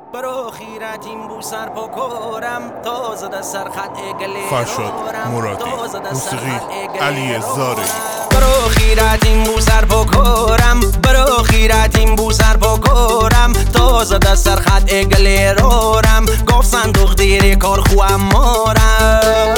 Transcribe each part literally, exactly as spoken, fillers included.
برو خیرتیم بو سر پاکارم تازه در سرخط اگلی فرشاد مرادی موسیقی علی زاری برو خیرتیم بو سر پاکارم برو خیرتیم بو سر پاکارم تازه در سرخط اگلی رارم گفت صندوق دیری کار خوام مارم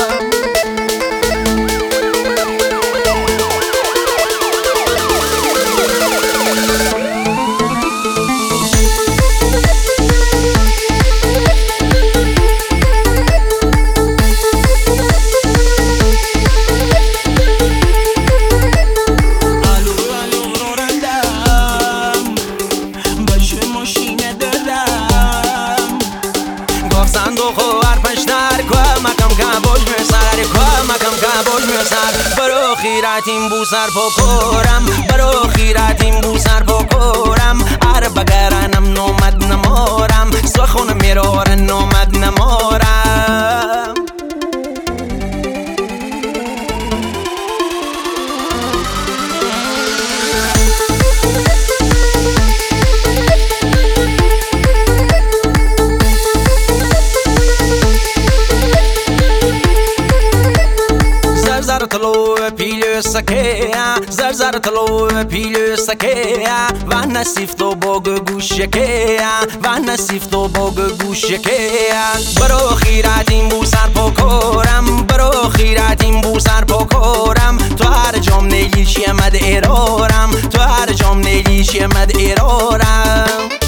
صندوق و ارپش در که مکم که بوش میسر که مکم که بوش میسر برو خیرتیم بو سر پاکارم برو خیرتیم بو سر پاکارم ار بگرنم نومد نمارم سخون میرارن نومد نمارم زر تلو پیلو سکه زر زر تلو پیلو سکه و نصیف تو باگ گوشکه و نصیف تو باگ گوشکه برو خیرتیم بو سر پاکارم برو خیرتیم بو سر پاکارم تو هر جام نیلیشی مد ایرارم تو هر جام نیلیشی مد ایرارم